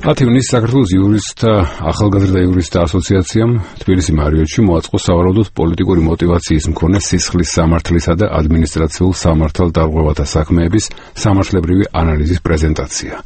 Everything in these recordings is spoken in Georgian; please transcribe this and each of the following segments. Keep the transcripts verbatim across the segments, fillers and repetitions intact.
ათი ივნისს საქართველოს იურისტთა ახალგაზრდა იურისტთა ასოციაციამ თბილისი მარიოტში მოაწყო სავარაუდოდ პოლიტიკური მოტივაციის მქონე სისხლის სამართლისა და ადმინისტრაციულ სამართალდარღვევათა საქმეების სამართლებრივი ანალიზის პრეზენტაცია.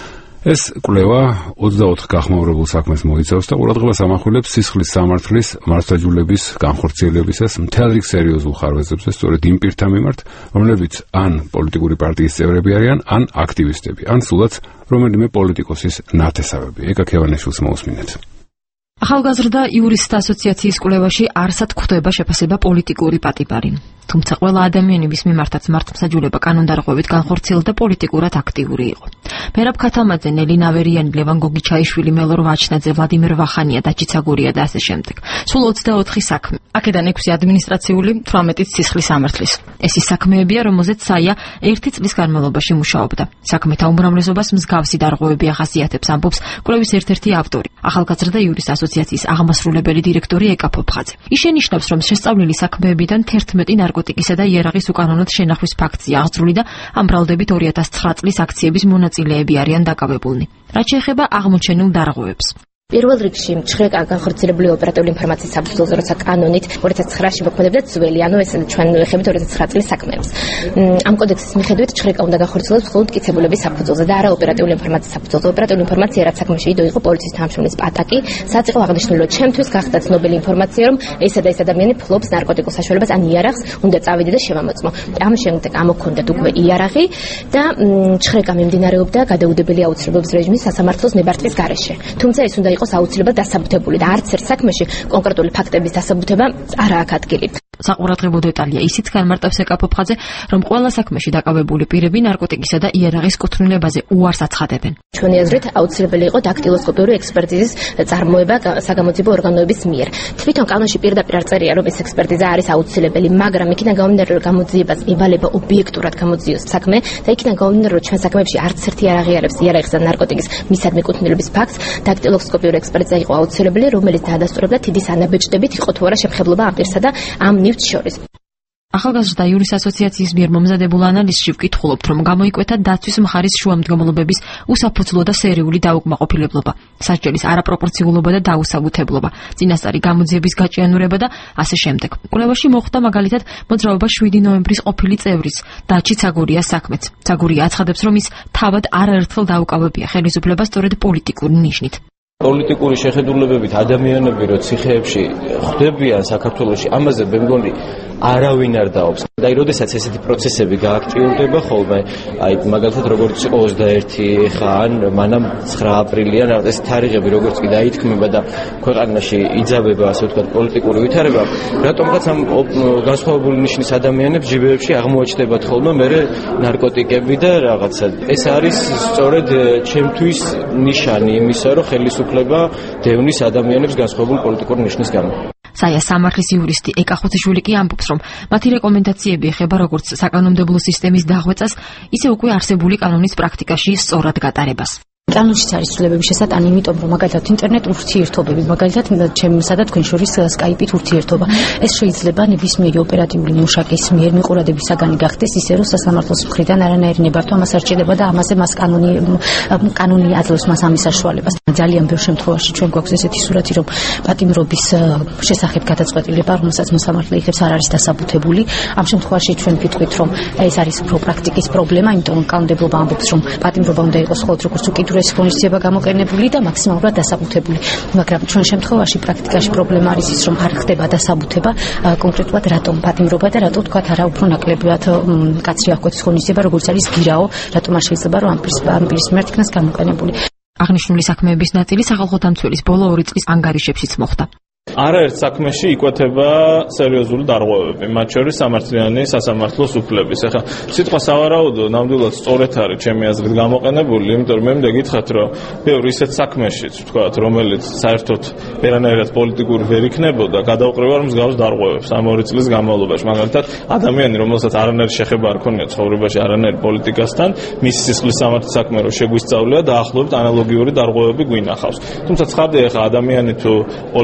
ეს კვლევა ოცდაოთხ გახმაურებულ საქმეს მოიცავს და ყურადღებას ამახვილებს სისხლის სამართლის მართლმსაჯულების განხორციელებისას მთელ რიგ სერიოზულ ხარვეზებზე, სწორედ იმ პირთა მიმართ, რომლებიც ან პოლიტიკური პარტიის წევრები არიან, ან აქტივისტები, ან სულაც რომელიმე პოლიტიკოსის ნათესავები. ეკა ქევანეშვილს მოусმინეთ. ახალგაზრდა იურისტთა ასოციაციის კვლევაში არსად გვხვდება შეფასება პოლიტიკური პატიბარი. თუმცა ყველა ადამიანების მიმართაც მართლმსაჯულება კანონდარღვევით განხორციელდა და პოლიტიკურად აქტიური იყო. მერაბ ქათამაძე, ნელი ნავერიანი, ლევან გოგიჩაიშვილი, მელორ ვაჩნაძე, ვლადიმერ ვახანია, დაჩი ცაგურია და ასე შემდეგ. სულ ოცდაოთხი საქმე. აქედან ექვსი ადმინისტრაციული, თვრამეტიც სისხლის სამართლის. ეს ის საქმეებია, რომელზეც საია ერთი წლის განმავლობაში მუშაობდა. საქმეთა უმრავლესობას მსგავსი დარღვევები ახასიათებს, ამბობს კვლევის ერთ-ერთი ავტორი, ახალგაზრდა იურისტთა ასოციაციის აღმასრულებელი დირექტორი ეკა ფოფხაძე. ის შენიშნავს, რომ შესწავლილი საქმეებიდან თერთმეტი ნარკოტიკისა და იარაღის უკანონოდ შენახვის ფაქტია აღძრული და ამ ბრალდებით ორი ათას ცხრა წლის აქციების მონაწილეები არიან დაკავებულნი. რაც შეეხება აღმოჩენილ დარღვევებს. პირველ რიგში ჭრეკა განხორციელებული ოპერატიული ინფორმაციის საფუძველზე, როცა კანონით ორი ათას ცხრაში მოქმედებდა ძველი, ანუ ეს ჩვენ ვეხებით ორი ათას ცხრა წლის საქმეებს. ამ კოდექსის მიხედვით ჭრეკა უნდა განხორციელოს მხოლოდ მტკიცებულების საფუძველზე და არა ოპერატიული ინფორმაციის საფუძველზე. ოპერატიული ინფორმაცია რაც საქმეში იდო იყო პოლიციის თანამშრომლის პატაკი, სადაც იყო აღნიშნული, რომ ჩემთვის გახდა ცნობილი ინფორმაცია, რომ ესა და ეს ადამიანი ფლობს ნარკოტიკულ საშუალებას, ან იარაღს, უნდა წავიდე და შევამოწმო. ამ შემდეგ ამოქონდათ უკვე იარაღი და ჭრეკა მიმდინარეობდა გადაუდებელი აუცილებლობის რეჟიმის სასამართლოს ნებართვის გარეშე. თუმცა ეს უნდა იყოს აუცილებლად დასაბუთებული და არც ერთ საქმეში კონკრეტული ფაქტების დასაბუთება არ აქვს ადგილი. საყურადღებო დეტალია ისიც განმარტავს ეკა ფოფხაძე, რომ ყველა საქმეში დაკავებული პირები ნარკოტიკისა და იარაღის კუთვნილებაზე უარს აცხადებენ. ჩვენი აზრით აუცილებელი იყო დაქტილოსკოპიური ექსპერტიზის წარმოება საგამოძიებო ორგანოების მიერ. თვითონ კანონში პირდაპირ არ წერია, რომ ეს ექსპერტიზა არის აუცილებელი, მაგრამ იქიდან გამომდინარე, რომ გამოძიებას ევალება ობიექტურად გამოძიოს საქმე და იქიდან გამომდინარე, რომ ჩვენ საქმეებში არც ერთი არ აღიარებს იარაღის და ნარკოტიკის მისადმი კუთვნილების ფაქტს, დაქტილოსკოპიური ექსპერტიზა იყო აუცილებელი, რომელიც დაადასტურებდა თითის ანაბეჭდებით იყო თუ არა შემხებლობა ამ პირსა და ამ ნივთს შორის. ახალგაზრდა იურისტთა ასოციაციის მიერ მომზადებულ ანალიზში ვკითხულობთ, რომ გამოიკვეთა დაცვის მხარის შუამდგომლობების უსაფუძვლო და სერიული დაუკმაყოფილებლობა, სასჯელის არაპროპორციულობა და დაუსაბუთებლობა, წინასწარი გამოძიების გაჭიანურება და ასე შემდეგ. კვლევაში მოხვდა მაგალითად მოძრაობა შვიდი ნოემბრის ყოფილი წევრის, დაჩი ცაგურიას საქმეც. ცაგურია აცხადებს, რომ ის თავად არაერთხელ დაუკავებია ხელისუფლებას სწორედ პოლიტიკური ნიშნით. პოლიტიკური შეხედულებებით ადამიანები რო ციხეებში ხვდებიან საქართველოში, ამაზე მე მგონი არავინ არ დაობს. და აი როდესაც ესეთი პროცესები გააქტიურდება ხოლმე, აი მაგალითად როგორც იყო ოცდაერთი ხა ან მანამ ცხრა აპრილია, ეს თარიღები როგორც კი დაითქმება და ქვეყანაში იძაბება, ასე ვთქვათ, პოლიტიკური ვითარება, რატომღაც ამ განსხვავებული ნიშნის ადამიანებს ჯიბეებში აღმოაჩნდებათ ხოლმე მერე ნარკოტიკები და რაღაცა. ეს არის სწორედ ჩემთვის ნიშანი იმისა, რომ ხელისუფლება დევნის ადამიანებს განსხვავებული პოლიტიკური ნიშნის გამო. საია სამართლის იურისტი ეკა ხუციშვილი კი ამბობს, რომ მათი რეკომენდაციები ეხება როგორც საკანონმდებლო სისტემის დაღვეწას, ისე უკვე არსებული კანონის პრაქტიკაში სწორად გატარებას. კანონშიც არის ცვლილებების შესატანი, იმიტომ რომ მაგალითად ინტერნეტ ურთიერთობები, მაგალითად ჩემსა და თქვენ შორის სკაიპით ურთიერთობა, ეს შეიძლება ნებისმიერი ოპერატიული მუშაკის მიერ მიყურადების საგანი გახდეს, ისე რომ სასამართლოს მხრიდან არანაირი ნებართვა ამას არ სჭირდება და ამაზე მას კანონი კანონი აძლევს მას ამის საშუალებას. ძალიან ბევრ შემთხვევაში ჩვენ გვაქვს ესეთი სურათი, რომ პატიმრობის შესახებ გადაწყვეტილება, რომელსაც მოსამართლე იღებს, არ არის დასაბუთებული. ამ შემთხვევაში ჩვენ ვიტყვით, რომ ეს არის უფრო პრაქტიკის პრობლემა, იმიტომ რომ კანონმდებლობა ამბობს, რომ პატიმრობა უნდა იყოს მხოლოდ როგორც უკიდურესი ღონისძიება გამოყენებული და მაქსიმალურად დასაბუთებული. მაგრამ ჩვენ შემთხვევაში პრაქტიკაში პრობლემა არის ის, რომ არ ხდება დასაბუთება კონკრეტულად რატომ პატიმრობა და რატო თქვათ არა უფრო ნაკლებად კაცრი აღკვეთის ღონისძიება, როგორც არის გირაო, რატომ არ შეიძლება რომ ამ პირის მიერ იქნას გამოყენებული. აღნიშნული საქმეების ნაწილი სახალხო დამცველის ბოლო ორი წლის ანგარიშებშიც მოხდა. არაერთ საქმეში იკვეთება სერიოზული დარღვევები, მათ შორის სამართლიანი სასამართლოს უფლების. ახლა სიტყვა სავარაუდო ნამდვილად სწორედ არის ჩემი აზრით გამოყენებული, იმიტომ რომ მე მინდა გითხრათ, რომ ბევრი ისეთ საქმეშიც, ვთქვათ, რომელიც საერთოდ ვერანაირად პოლიტიკური ვერ იქნებოდა, გადაუყრება რომ მსგავს დარღვევებს ამ ორი წლის განმავლობაში. მაგალითად, ადამიანი, რომელსაც არანაირი შეხება არ ქონია ცხოვრებაში არანაირ პოლიტიკასთან, მის სისხლის სამართლის საქმე რო შეგვისწავლია, დაახლოებით ანალოგიური დარღვევები გვინახავს. თუმცა ცხადია, ახლა ადამიანი თუ პოლიტიკურ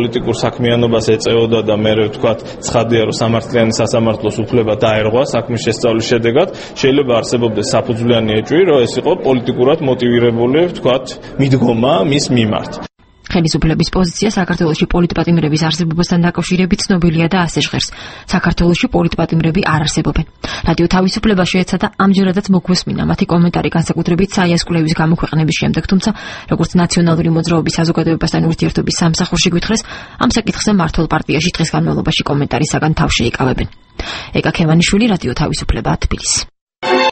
საქმიანობას ეწეოდა და მე ვთქვათ, ცხადია, რომ სამართლიანი სასამართლოს უფლება დაერღვა საქმის შესწავლის შედეგად, შეიძლება არსებობდეს საფუძვლიანი ეჭვი, რომ ეს იყო პოლიტიკურად მოტივირებული, ვთქვათ, მიდგომა მის მიმართ. ხელისუფლების პოზიცია საქართველოში პოლიტპატიმრების არსებობასთან დაკავშირებით ცნობილია და ასე ჟღერს. საქართველოში პოლიტპატიმრები არ არსებობენ. რადიო თავისუფლება შეეცადა ამჯერადაც მოგვესმინა მათი კომენტარი განსაკუთრებით საიას კვლევის გამოქვეყნების შემდეგ, თუმცა როგორც ნაციონალური მოძრაობის საზოგადოებასთან ურთიერთობის სამსახურში გვითხრეს, ამ საკითხზე მართლ პარტიაში დღის განმავლობაში კომენტარისაგან თავ შეიკავებენ. ეკა ქევანიშვილი, რადიო თავისუფლება, თბილისი.